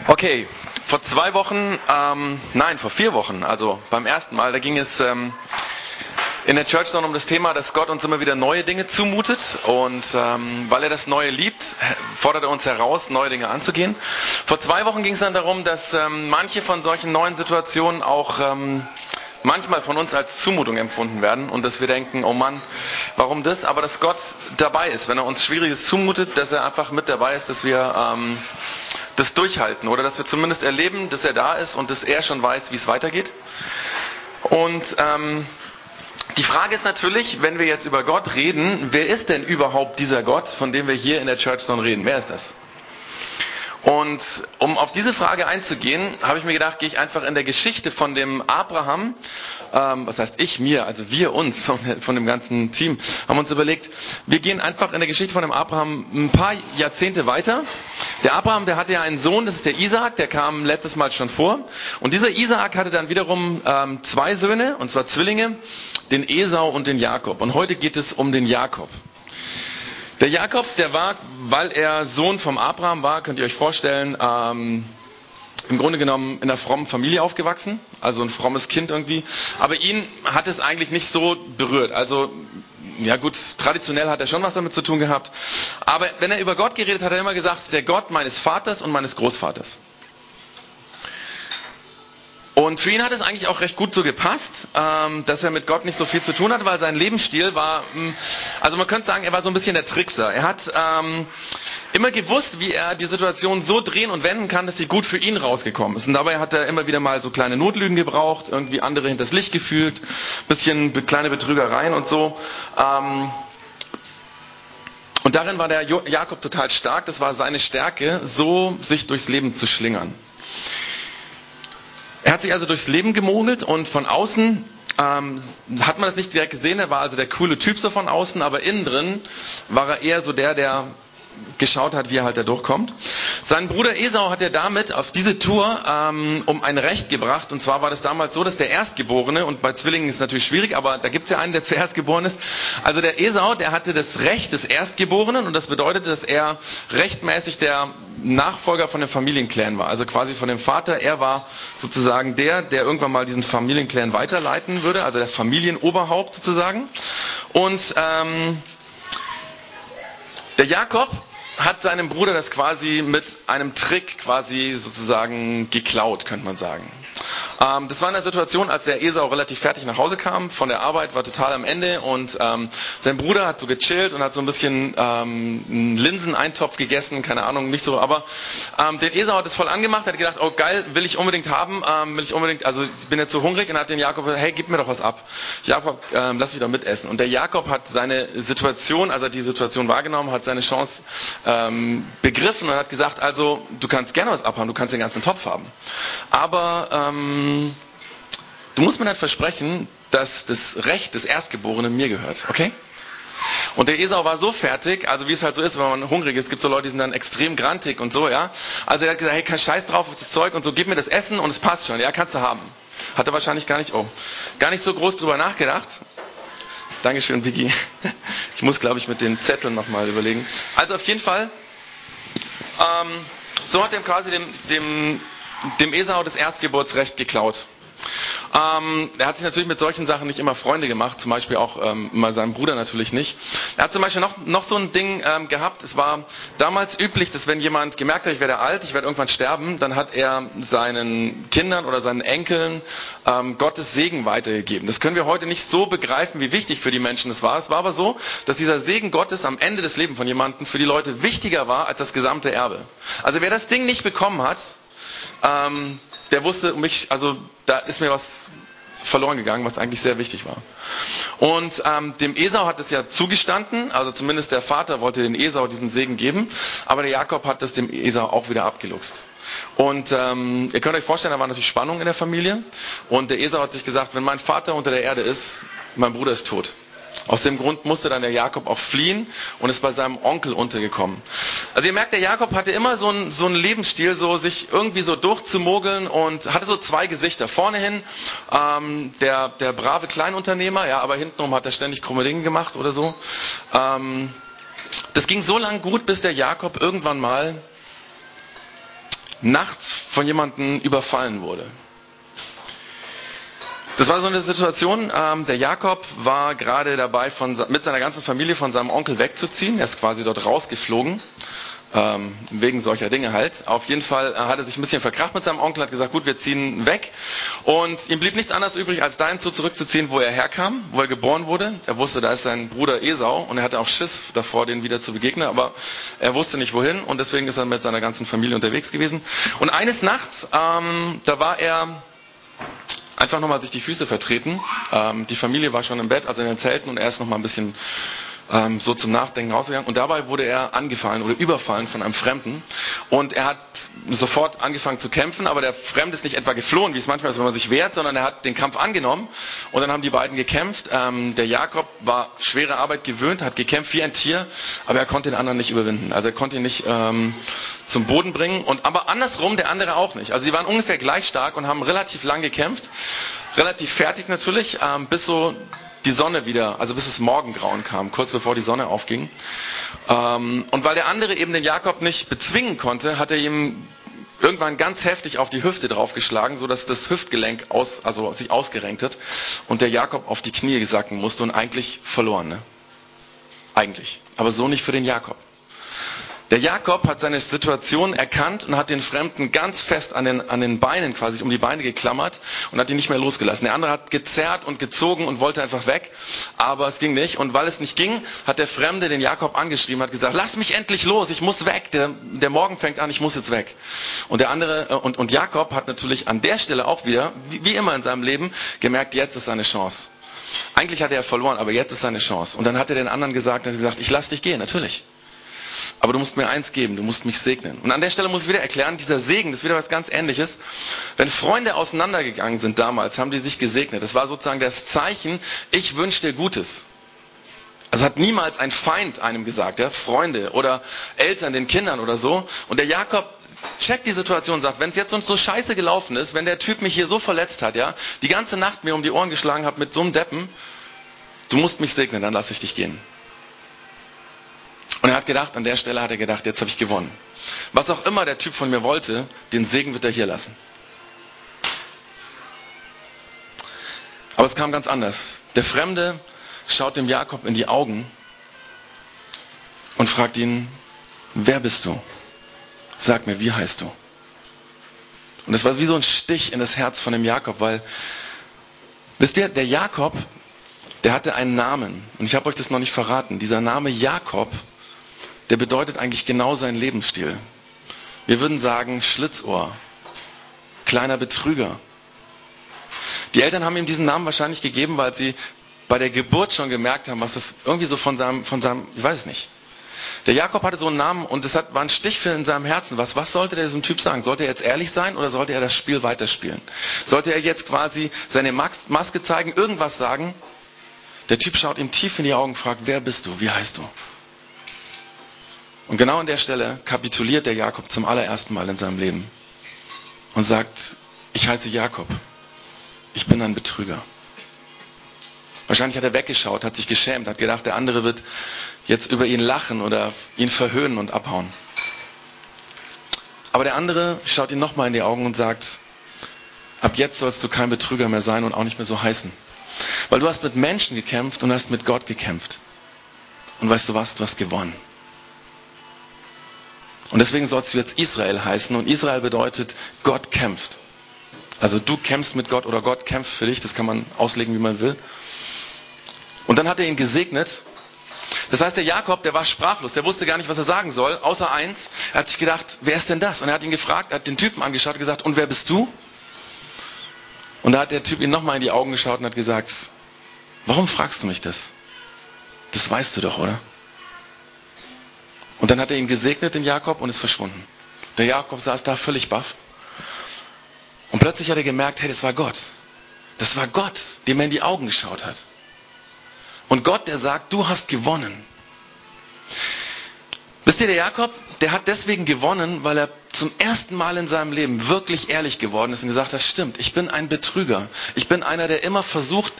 Okay, vor 2 Wochen, vor 4 Wochen, also beim ersten Mal, da ging es in der Church dann um das Thema, dass Gott uns immer wieder neue Dinge zumutet und weil er das Neue liebt, fordert er uns heraus, neue Dinge anzugehen. Vor 2 Wochen ging es dann darum, dass manche von solchen neuen Situationen auch manchmal von uns als Zumutung empfunden werden und dass wir denken, oh Mann, warum das? Aber dass Gott dabei ist, wenn er uns Schwieriges zumutet, dass er einfach mit dabei ist, dass wir das durchhalten oder dass wir zumindest erleben, dass er da ist und dass er schon weiß, wie es weitergeht. Und die Frage ist natürlich, wenn wir jetzt über Gott reden, wer ist denn überhaupt dieser Gott, von dem wir hier in der Church Zone reden? Wer ist das? Und um auf diese Frage einzugehen, habe ich mir gedacht, gehe ich einfach in der Geschichte von dem Abraham, was heißt also wir uns, von dem ganzen Team, haben uns überlegt, wir gehen einfach in der Geschichte von dem Abraham ein paar Jahrzehnte weiter. Der Abraham, der hatte ja einen Sohn, das ist der Isaak, der kam letztes Mal schon vor. Und dieser Isaak hatte dann wiederum 2 Söhne, und zwar Zwillinge, den Esau und den Jakob. Und heute geht es um den Jakob. Der Jakob, der war, weil er Sohn vom Abraham war, könnt ihr euch vorstellen, im Grunde genommen in einer frommen Familie aufgewachsen, also ein frommes Kind irgendwie. Aber ihn hat es eigentlich nicht so berührt. Also, ja gut, traditionell hat er schon was damit zu tun gehabt. Aber wenn er über Gott geredet hat, hat er immer gesagt, der Gott meines Vaters und meines Großvaters. Und für ihn hat es eigentlich auch recht gut so gepasst, dass er mit Gott nicht so viel zu tun hatte, weil sein Lebensstil war, also man könnte sagen, er war so ein bisschen der Trickser. Er hat immer gewusst, wie er die Situation so drehen und wenden kann, dass sie gut für ihn rausgekommen ist. Und dabei hat er immer wieder mal so kleine Notlügen gebraucht, irgendwie andere hinters Licht geführt, bisschen kleine Betrügereien und so. Und darin war der Jakob total stark, das war seine Stärke, so sich durchs Leben zu schlingern. Er hat sich also durchs Leben gemogelt und von außen hat man das nicht direkt gesehen, er war also der coole Typ so von außen, aber innen drin war er eher so der geschaut hat, wie er halt da durchkommt. Sein Bruder Esau hat er damit auf diese Tour um ein Recht gebracht. Und zwar war das damals so, dass der Erstgeborene, und bei Zwillingen ist es natürlich schwierig, aber da gibt es ja einen, der zuerst geboren ist. Also der Esau, der hatte das Recht des Erstgeborenen und das bedeutete, dass er rechtmäßig der Nachfolger von dem Familienclan war. Also quasi von dem Vater, er war sozusagen der irgendwann mal diesen Familienclan weiterleiten würde, also der Familienoberhaupt sozusagen. Und der Jakob hat seinem Bruder das quasi mit einem Trick quasi sozusagen geklaut, könnte man sagen. Das war in der Situation, als der Esau relativ fertig nach Hause kam von der Arbeit, war total am Ende und sein Bruder hat so gechillt und hat so ein bisschen einen Linseneintopf gegessen, keine Ahnung, nicht so, aber den Esau hat es voll angemacht, hat gedacht, oh geil, will ich unbedingt haben, also ich bin jetzt so hungrig und hat den Jakob gesagt, hey, gib mir doch was ab. Jakob, lass mich doch mitessen. Und der Jakob hat seine Situation, als er die Situation wahrgenommen hat, seine Chance begriffen und hat gesagt, also du kannst gerne was abhaben, du kannst den ganzen Topf haben. Aber du musst mir nicht versprechen, dass das Recht des Erstgeborenen mir gehört, okay? Und der Esau war so fertig, also wie es halt so ist, wenn man hungrig ist, gibt so Leute, die sind dann extrem grantig und so, ja. Also er hat gesagt, hey, kein Scheiß drauf auf das Zeug und so, gib mir das Essen und es passt schon, ja, kannst du haben. Hat er wahrscheinlich gar nicht so groß drüber nachgedacht. Dankeschön, Vicky. Ich muss, glaube ich, mit den Zetteln nochmal überlegen. Also auf jeden Fall, so hat er quasi dem Esau das Erstgeburtsrecht geklaut. Er hat sich natürlich mit solchen Sachen nicht immer Freunde gemacht, zum Beispiel auch mal seinem Bruder natürlich nicht. Er hat zum Beispiel noch so ein Ding gehabt, es war damals üblich, dass wenn jemand gemerkt hat, ich werde alt, ich werde irgendwann sterben, dann hat er seinen Kindern oder seinen Enkeln Gottes Segen weitergegeben. Das können wir heute nicht so begreifen, wie wichtig für die Menschen das war. Es war aber so, dass dieser Segen Gottes am Ende des Lebens von jemandem für die Leute wichtiger war als das gesamte Erbe. Also wer das Ding nicht bekommen hat, der wusste also da ist mir was verloren gegangen, was eigentlich sehr wichtig war. Und dem Esau hat es ja zugestanden, also zumindest der Vater wollte den Esau diesen Segen geben, aber der Jakob hat das dem Esau auch wieder abgeluchst. Und ihr könnt euch vorstellen, da war natürlich Spannung in der Familie und der Esau hat sich gesagt, wenn mein Vater unter der Erde ist, mein Bruder ist tot. Aus dem Grund musste dann der Jakob auch fliehen und ist bei seinem Onkel untergekommen. Also ihr merkt, der Jakob hatte immer so einen Lebensstil, so sich irgendwie so durchzumogeln und hatte so 2 Gesichter. Vorne hin der brave Kleinunternehmer, ja, aber hintenrum hat er ständig krumme Dinge gemacht oder so. Das ging so lang gut, bis der Jakob irgendwann mal nachts von jemandem überfallen wurde. Das war so eine Situation, der Jakob war gerade dabei, mit seiner ganzen Familie von seinem Onkel wegzuziehen. Er ist quasi dort rausgeflogen, wegen solcher Dinge halt. Auf jeden Fall hat er sich ein bisschen verkracht mit seinem Onkel, hat gesagt, gut, wir ziehen weg. Und ihm blieb nichts anderes übrig, als dahin zurückzuziehen, wo er herkam, wo er geboren wurde. Er wusste, da ist sein Bruder Esau und er hatte auch Schiss davor, den wieder zu begegnen, aber er wusste nicht wohin und deswegen ist er mit seiner ganzen Familie unterwegs gewesen. Und eines Nachts, da war er einfach nochmal sich die Füße vertreten. Die Familie war schon im Bett, also in den Zelten, und er ist nochmal ein bisschen so zum Nachdenken rausgegangen. Und dabei wurde er angefallen oder überfallen von einem Fremden. Und er hat sofort angefangen zu kämpfen, aber der Fremde ist nicht etwa geflohen, wie es manchmal ist, wenn man sich wehrt, sondern er hat den Kampf angenommen. Und dann haben die beiden gekämpft. Der Jakob war schwere Arbeit gewöhnt, hat gekämpft wie ein Tier, aber er konnte den anderen nicht überwinden. Also er konnte ihn nicht zum Boden bringen. Aber andersrum der andere auch nicht. Also sie waren ungefähr gleich stark und haben relativ lang gekämpft. Relativ fertig natürlich, bis so die Sonne wieder, also bis es Morgengrauen kam, kurz bevor die Sonne aufging. Und weil der andere eben den Jakob nicht bezwingen konnte, hat er ihm irgendwann ganz heftig auf die Hüfte draufgeschlagen, sodass das Hüftgelenk sich ausgerenkt hat und der Jakob auf die Knie sacken musste und eigentlich verloren. Ne? Eigentlich. Aber so nicht für den Jakob. Der Jakob hat seine Situation erkannt und hat den Fremden ganz fest an den Beinen quasi um die Beine geklammert und hat ihn nicht mehr losgelassen. Der andere hat gezerrt und gezogen und wollte einfach weg, aber es ging nicht. Und weil es nicht ging, hat der Fremde den Jakob angeschrieben, hat gesagt, lass mich endlich los, ich muss weg, der Morgen fängt an, ich muss jetzt weg. Und der andere, und Jakob hat natürlich an der Stelle auch wieder, wie immer in seinem Leben, gemerkt, jetzt ist seine Chance. Eigentlich hatte er verloren, aber jetzt ist seine Chance. Und dann hat er den anderen gesagt, ich lass dich gehen, natürlich. Aber du musst mir eins geben, du musst mich segnen. Und an der Stelle muss ich wieder erklären, dieser Segen, das ist wieder was ganz Ähnliches. Wenn Freunde auseinandergegangen sind damals, haben die sich gesegnet. Das war sozusagen das Zeichen, ich wünsche dir Gutes. Also hat niemals ein Feind einem gesagt, ja? Freunde oder Eltern den Kindern oder so. Und der Jakob checkt die Situation und sagt, wenn es jetzt uns so scheiße gelaufen ist, wenn der Typ mich hier so verletzt hat, ja, die ganze Nacht mir um die Ohren geschlagen hat mit so einem Deppen, du musst mich segnen, dann lasse ich dich gehen. Und er hat gedacht, an der Stelle hat er gedacht, jetzt habe ich gewonnen. Was auch immer der Typ von mir wollte, den Segen wird er hier lassen. Aber es kam ganz anders. Der Fremde schaut dem Jakob in die Augen und fragt ihn, wer bist du? Sag mir, wie heißt du? Und das war wie so ein Stich in das Herz von dem Jakob, weil, wisst ihr, der Jakob, der hatte einen Namen. Und ich habe euch das noch nicht verraten. Dieser Name Jakob, der bedeutet eigentlich genau seinen Lebensstil. Wir würden sagen Schlitzohr, kleiner Betrüger. Die Eltern haben ihm diesen Namen wahrscheinlich gegeben, weil sie bei der Geburt schon gemerkt haben, was das irgendwie so von seinem, ich weiß es nicht. Der Jakob hatte so einen Namen und es war ein Stich in seinem Herzen. Was sollte der diesem Typ sagen? Sollte er jetzt ehrlich sein oder sollte er das Spiel weiterspielen? Sollte er jetzt quasi seine Maske zeigen, irgendwas sagen? Der Typ schaut ihm tief in die Augen und fragt, wer bist du? Wie heißt du? Und genau an der Stelle kapituliert der Jakob zum allerersten Mal in seinem Leben und sagt, ich heiße Jakob, ich bin ein Betrüger. Wahrscheinlich hat er weggeschaut, hat sich geschämt, hat gedacht, der andere wird jetzt über ihn lachen oder ihn verhöhnen und abhauen. Aber der andere schaut ihn nochmal in die Augen und sagt, ab jetzt sollst du kein Betrüger mehr sein und auch nicht mehr so heißen. Weil du hast mit Menschen gekämpft und hast mit Gott gekämpft. Und weißt du was, du hast gewonnen. Und deswegen sollst du jetzt Israel heißen. Und Israel bedeutet, Gott kämpft. Also du kämpfst mit Gott oder Gott kämpft für dich. Das kann man auslegen, wie man will. Und dann hat er ihn gesegnet. Das heißt, der Jakob, der war sprachlos. Der wusste gar nicht, was er sagen soll. Außer eins. Er hat sich gedacht, wer ist denn das? Und er hat ihn gefragt, er hat den Typen angeschaut und gesagt, und wer bist du? Und da hat der Typ ihn nochmal in die Augen geschaut und hat gesagt, warum fragst du mich das? Das weißt du doch, oder? Und dann hat er ihn gesegnet, den Jakob, und ist verschwunden. Der Jakob saß da völlig baff. Und plötzlich hat er gemerkt, hey, das war Gott. Das war Gott, dem er in die Augen geschaut hat. Und Gott, der sagt, du hast gewonnen. Wisst ihr, der Jakob, der hat deswegen gewonnen, weil er zum ersten Mal in seinem Leben wirklich ehrlich geworden ist und gesagt hat, das stimmt, ich bin ein Betrüger. Ich bin einer, der immer versucht,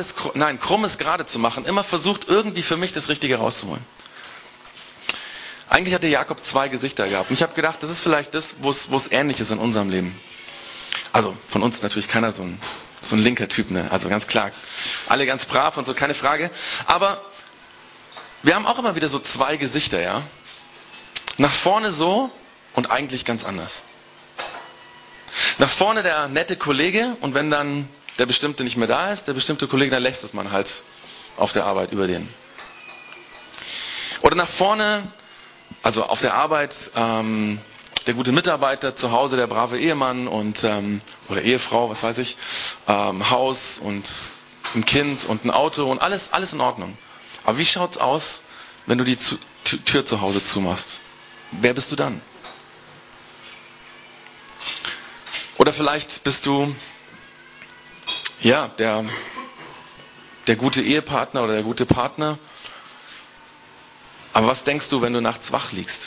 Krummes gerade zu machen, immer versucht, irgendwie für mich das Richtige rauszuholen. Eigentlich hatte Jakob 2 Gesichter gehabt. Und ich habe gedacht, das ist vielleicht das, wo es ähnlich ist in unserem Leben. Also von uns natürlich keiner so ein linker Typ, ne? Also ganz klar. Alle ganz brav und so, keine Frage. Aber wir haben auch immer wieder so 2 Gesichter, ja? Nach vorne so und eigentlich ganz anders. Nach vorne der nette Kollege und wenn dann der Bestimmte nicht mehr da ist, der bestimmte Kollege, dann lächzt man halt auf der Arbeit über den. Oder nach vorne, also auf der Arbeit, der gute Mitarbeiter, zu Hause der brave Ehemann und oder Ehefrau, was weiß ich, Haus und ein Kind und ein Auto und alles in Ordnung. Aber wie schaut's aus, wenn du die Tür zu Hause zumachst? Wer bist du dann? Oder vielleicht bist du ja der gute Ehepartner oder der gute Partner. Aber was denkst du, wenn du nachts wach liegst?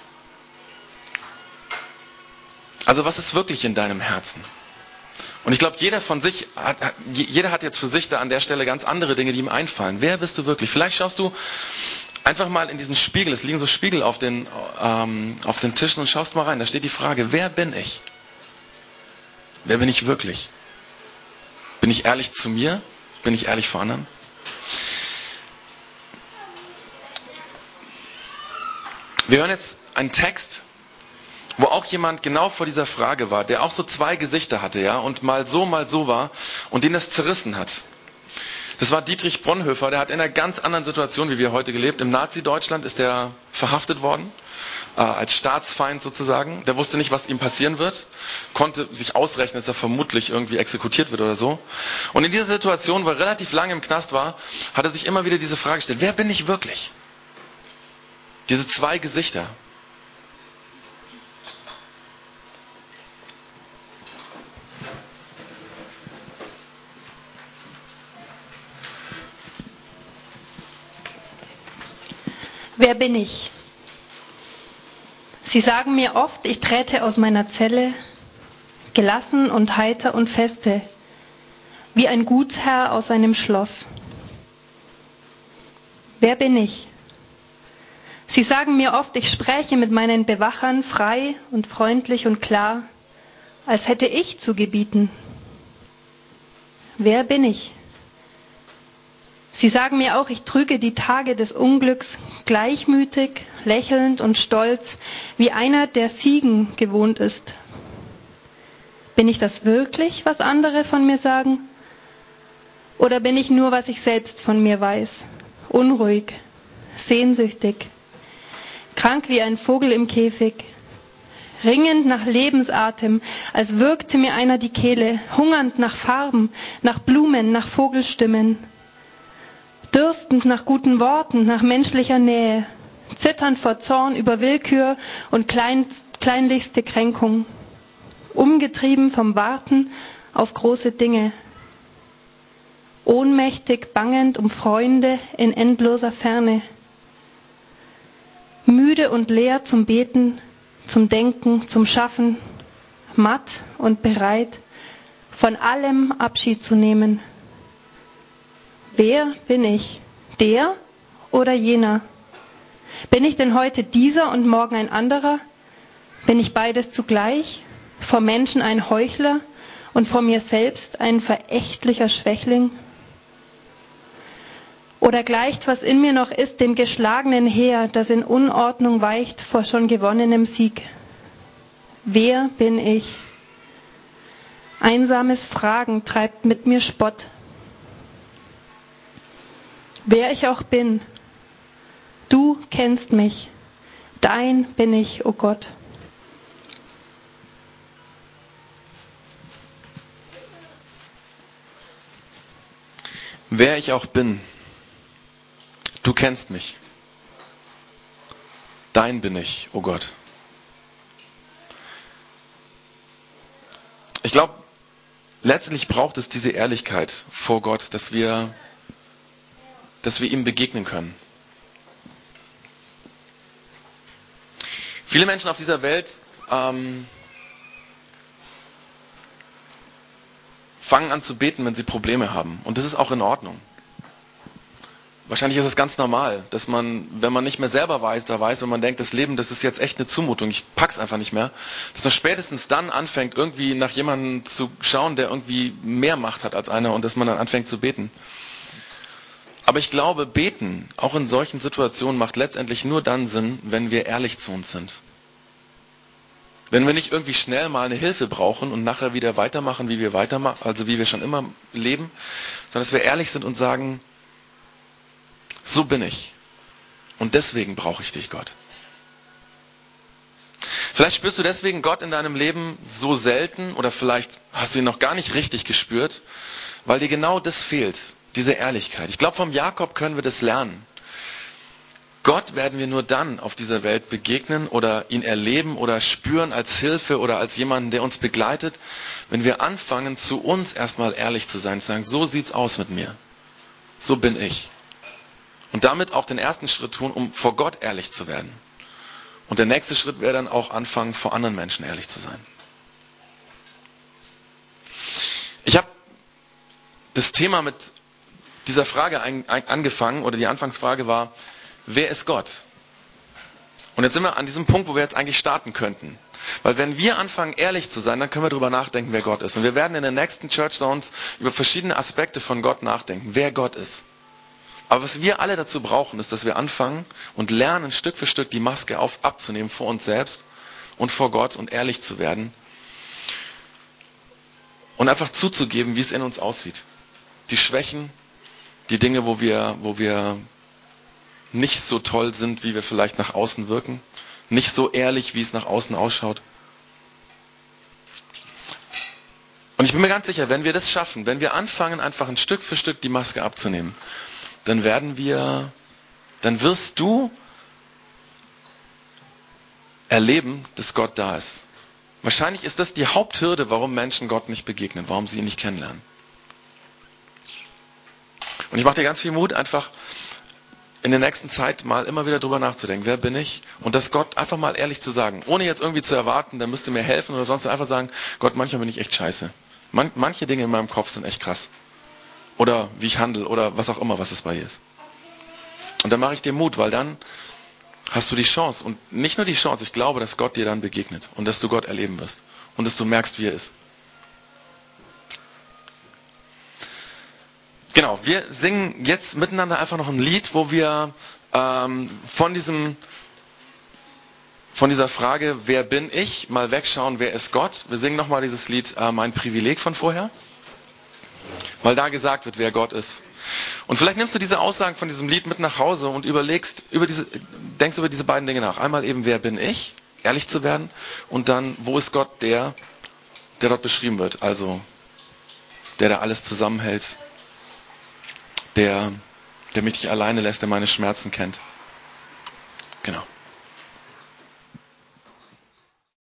Also was ist wirklich in deinem Herzen? Und ich glaube, jeder hat jetzt für sich da an der Stelle ganz andere Dinge, die ihm einfallen. Wer bist du wirklich? Vielleicht schaust du einfach mal in diesen Spiegel. Es liegen so Spiegel auf den Tischen und schaust mal rein. Da steht die Frage, wer bin ich? Wer bin ich wirklich? Bin ich ehrlich zu mir? Bin ich ehrlich vor anderen? Wir hören jetzt einen Text, wo auch jemand genau vor dieser Frage war, der auch so 2 Gesichter hatte, ja, und mal so war und den das zerrissen hat. Das war Dietrich Bonhoeffer, der hat in einer ganz anderen Situation wie wir heute gelebt. Im Nazi-Deutschland ist er verhaftet worden, als Staatsfeind sozusagen. Der wusste nicht, was ihm passieren wird, konnte sich ausrechnen, dass er vermutlich irgendwie exekutiert wird oder so. Und in dieser Situation, wo er relativ lange im Knast war, hat er sich immer wieder diese Frage gestellt, wer bin ich wirklich? Diese 2 Gesichter. Wer bin ich? Sie sagen mir oft, ich träte aus meiner Zelle, gelassen und heiter und feste, wie ein Gutsherr aus seinem Schloss. Wer bin ich? Sie sagen mir oft, ich spräche mit meinen Bewachern frei und freundlich und klar, als hätte ich zu gebieten. Wer bin ich? Sie sagen mir auch, ich trüge die Tage des Unglücks gleichmütig, lächelnd und stolz, wie einer, der Siegen gewohnt ist. Bin ich das wirklich, was andere von mir sagen? Oder bin ich nur, was ich selbst von mir weiß? Unruhig, sehnsüchtig, krank wie ein Vogel im Käfig, ringend nach Lebensatem, als würgte mir einer die Kehle, hungernd nach Farben, nach Blumen, nach Vogelstimmen, dürstend nach guten Worten, nach menschlicher Nähe, zitternd vor Zorn über Willkür und kleinlichste Kränkung, umgetrieben vom Warten auf große Dinge, ohnmächtig bangend um Freunde in endloser Ferne, müde und leer zum Beten, zum Denken, zum Schaffen, matt und bereit, von allem Abschied zu nehmen. Wer bin ich? Der oder jener? Bin ich denn heute dieser und morgen ein anderer? Bin ich beides zugleich? Vor Menschen ein Heuchler und vor mir selbst ein verächtlicher Schwächling? Oder gleicht, was in mir noch ist, dem geschlagenen Heer, das in Unordnung weicht vor schon gewonnenem Sieg? Wer bin ich? Einsames Fragen treibt mit mir Spott. Wer ich auch bin, du kennst mich, dein bin ich, o Gott. Wer ich auch bin, du kennst mich, dein bin ich, o Gott. Ich glaube, letztlich braucht es diese Ehrlichkeit vor Gott, dass wir ihm begegnen können. Viele Menschen auf dieser Welt fangen an zu beten, wenn sie Probleme haben. Und das ist auch in Ordnung. wahrscheinlich ist es ganz normal, dass man, wenn man nicht mehr selber weiß, wenn man denkt, das Leben, das ist jetzt echt eine Zumutung, ich pack's einfach nicht mehr, dass man spätestens dann anfängt, irgendwie nach jemandem zu schauen, der irgendwie mehr Macht hat als einer und dass man dann anfängt zu beten. Aber ich glaube, beten, auch in solchen Situationen, macht letztendlich nur dann Sinn, wenn wir ehrlich zu uns sind. Wenn wir nicht irgendwie schnell mal eine Hilfe brauchen und nachher wieder weitermachen, wie wir weitermachen, also wie wir schon immer leben, sondern dass wir ehrlich sind und sagen, so bin ich. Und deswegen brauche ich dich, Gott. Vielleicht spürst du deswegen Gott in deinem Leben so selten oder vielleicht hast du ihn noch gar nicht richtig gespürt, weil dir genau das fehlt, diese Ehrlichkeit. Ich glaube, vom Jakob können wir das lernen. Gott werden wir nur dann auf dieser Welt begegnen oder ihn erleben oder spüren als Hilfe oder als jemanden, der uns begleitet, wenn wir anfangen, zu uns erstmal ehrlich zu sein, zu sagen, so sieht's aus mit mir. So bin ich. Und damit auch den ersten Schritt tun, um vor Gott ehrlich zu werden. Und der nächste Schritt wäre dann auch anfangen, vor anderen Menschen ehrlich zu sein. Ich habe das Thema mit dieser Frage angefangen, oder die Anfangsfrage war, wer ist Gott? Und jetzt sind wir an diesem Punkt, wo wir jetzt eigentlich starten könnten. Weil wenn wir anfangen, ehrlich zu sein, dann können wir darüber nachdenken, wer Gott ist. Und wir werden in den nächsten Church Zones über verschiedene Aspekte von Gott nachdenken, wer Gott ist. Aber was wir alle dazu brauchen, ist, dass wir anfangen und lernen, Stück für Stück die Maske abzunehmen vor uns selbst und vor Gott und ehrlich zu werden. Und einfach zuzugeben, wie es in uns aussieht. Die Schwächen, die Dinge, wo wir nicht so toll sind, wie wir vielleicht nach außen wirken. Nicht so ehrlich, wie es nach außen ausschaut. Und ich bin mir ganz sicher, wenn wir das schaffen, wenn wir anfangen, einfach ein Stück für Stück die Maske abzunehmen, dann wirst du erleben, dass Gott da ist. Wahrscheinlich ist das die Haupthürde, warum Menschen Gott nicht begegnen, warum sie ihn nicht kennenlernen. Und ich mache dir ganz viel Mut, einfach in der nächsten Zeit mal immer wieder drüber nachzudenken, wer bin ich? Und das Gott einfach mal ehrlich zu sagen, ohne jetzt irgendwie zu erwarten, der müsste mir helfen oder sonst einfach sagen, Gott, manchmal bin ich echt scheiße. Manche Dinge in meinem Kopf sind echt krass. Oder wie ich handle oder was auch immer, was es bei dir ist. Und dann mache ich dir Mut, weil dann hast du die Chance und nicht nur die Chance, ich glaube, dass Gott dir dann begegnet und dass du Gott erleben wirst und dass du merkst, wie er ist. Genau, wir singen jetzt miteinander einfach noch ein Lied, wo wir von dieser Frage, wer bin ich, mal wegschauen, wer ist Gott. Wir singen nochmal dieses Lied, mein Privileg von vorher, weil da gesagt wird, wer Gott ist. Und vielleicht nimmst du diese Aussagen von diesem Lied mit nach Hause und denkst über diese beiden Dinge nach. Einmal eben, wer bin ich, ehrlich zu werden, und dann, wo ist Gott, der dort beschrieben wird. Also, der da alles zusammenhält, der mich nicht alleine lässt, der meine Schmerzen kennt. Genau.